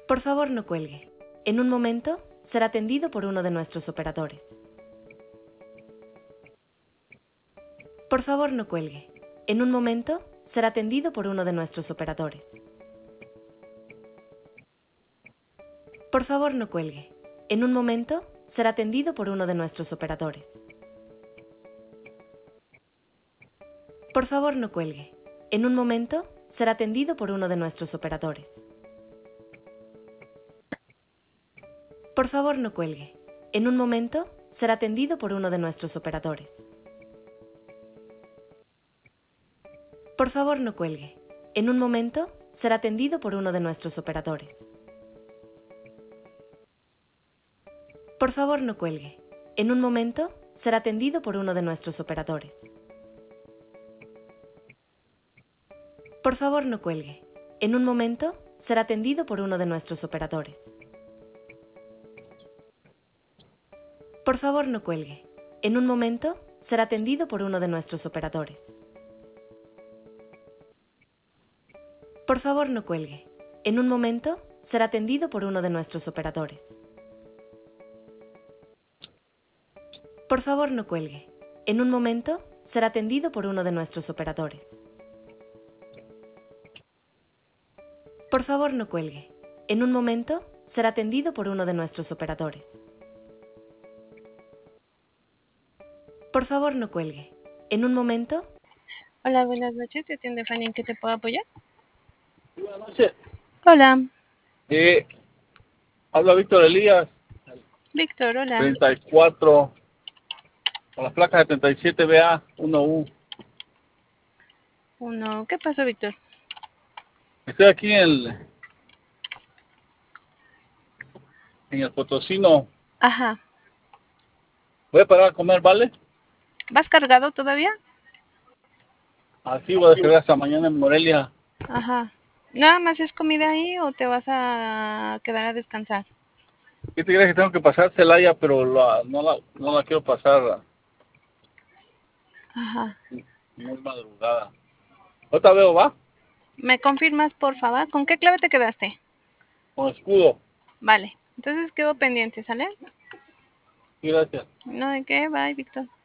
Por favor, no cuelgue. En un momento, será atendido por uno de nuestros operadores. Por favor, no cuelgue. En un momento, será atendido por uno de nuestros operadores. Por favor, no cuelgue. En un momento, será atendido por uno de nuestros operadores. Por favor, no cuelgue. En un momento, será atendido por uno de nuestros operadores. Por favor, no cuelgue. En un momento, será atendido por uno de nuestros operadores. Por favor, no cuelgue. En un momento, será atendido por uno de nuestros operadores. Por favor, no cuelgue. En un momento, será atendido por uno de nuestros operadores. Por favor, no cuelgue. En un momento, será atendido por uno de nuestros operadores. Por favor, no cuelgue. En un momento, será atendido por uno de nuestros operadores. Por favor, no cuelgue. En un momento, será atendido por uno de nuestros operadores. Por favor, no cuelgue. En un momento, será atendido por uno de nuestros operadores. Por favor, no cuelgue. En un momento, será atendido por uno de nuestros operadores. Por favor, no cuelgue. En un momento... Hola, buenas noches. ¿Te atiende Fanny? ¿En qué te puedo apoyar? Buenas noches. Hola, Habla Víctor Elías, Víctor, hola. 34, con las placas de 37BA1U. ¿Qué pasó, Víctor? Estoy aquí en el Potosino. Ajá. Voy a parar a comer, ¿vale? ¿Vas cargado todavía? Así voy a descargar hasta mañana en Morelia. Ajá. ¿Nada más es comida ahí o te vas a quedar a descansar? ¿Qué te crees que tengo que pasar Celaya, pero no la quiero pasar Ajá. muy madrugada? Otra veo, ¿va? ¿Me confirmas, por favor? ¿Con qué clave te quedaste? Con escudo. Vale. Entonces quedo pendiente, ¿sale? Sí, gracias. No, ¿de qué? Bye, Víctor.